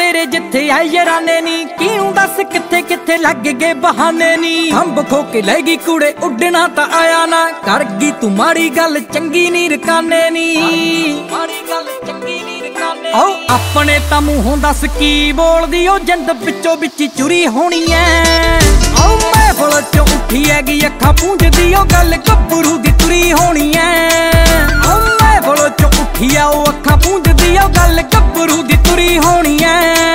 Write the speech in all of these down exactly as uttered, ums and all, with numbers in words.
तेरे जिथे आए यराने नी किनू दस किथे किथे लग गए बहाने नी। अंब खो के लैगी कुड़े उड़ना ता आया ना करगी तू माड़ी गल चंगी नी रकाने नी। ओ अपने ता मूंहों दस की बोलदी ओ जिंद बिचो बिची चुरी होनी है। ओ मैं बोल चो उठी हैगी अखां पूंजदी ओ गल गब्बरू दी तुरी होनी है। ओ मैं बोल चो उठी आ ओ अखां पूंजदी ओ गल गब्बरू दी तुरी होनी है।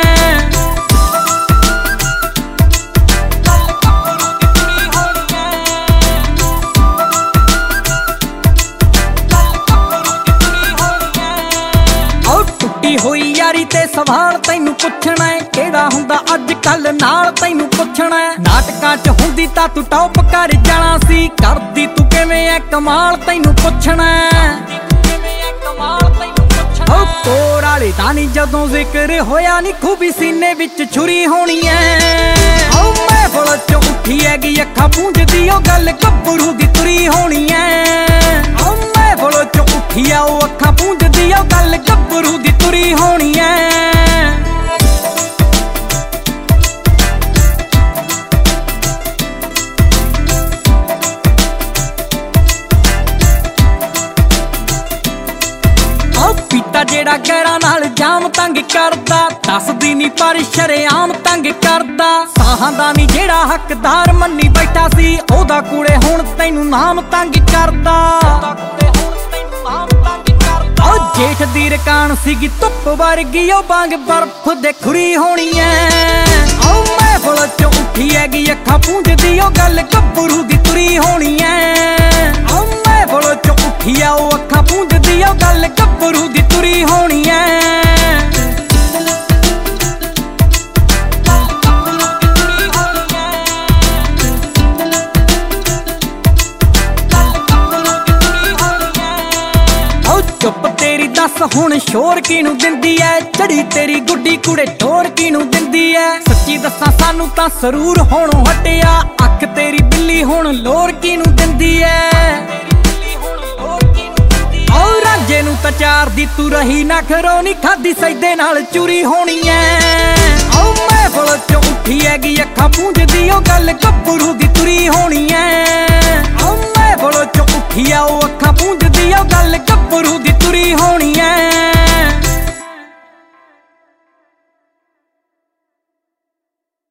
होई यारी ते सवाल तैनू पुछना है केड़ा हुंदा अज कल नाल तैनू पुछना है। नाटकां च हुंदी तां तू टॉप कर जाना सी करदी तू किवें ऐ कमाल तैनू पुछना है। ओ कोर वाले दा नी जदों जिक्र होया नी खूबी सीने विच छुरी होनी है। ओ मैं बोल चो उठी हैगी अखां पूंजदी ओ गल गब्बरू दी तुरी होनी है। ओ मैं बोल चो उठी आ ओ अखां पूंजदी ओ गल गब्बरू दी तुरी होनी है। पीता जेड़ा गैरां नाल जाम तंग करदा दसदी नी पर शरेआम तंग करदा। साहां दा नी जेड़ा हकदार मन्नी बैठा सी ओदा कुड़े हुण तैनू नाम तंग करदा। ओ जेठ दी रकान सीगी धुप वर्गी ओ बांग बर्फ दे खुरी होनी है। ओ मैं बोल चो उठी हैगी अखां पूंजदी ओ गल गब्बरू दी तुरी होनी है। ओ मैं बोल चो उठी आ ओ अखां पूंजदी ओ गल गब्बरू दी तुरी होनी है। चुप तेरी दस हुण शोर किनू दिंदी है चढ़ी तेरी गुड्डी कुड़े टोर किनू दिंदी है। सच्ची दसा सानू तां सरूर होणों हटिया अख तेरी बिल्ली हुण लोर किनू दिंदी है। ओ रांझे नू तां चार दी तू रही ना खरो नी खादी सैदे नाल चूरी होनी है। ओ मैं बोल चो उठी हैगी अखां पूंजदी ओ गल गब्बरू दी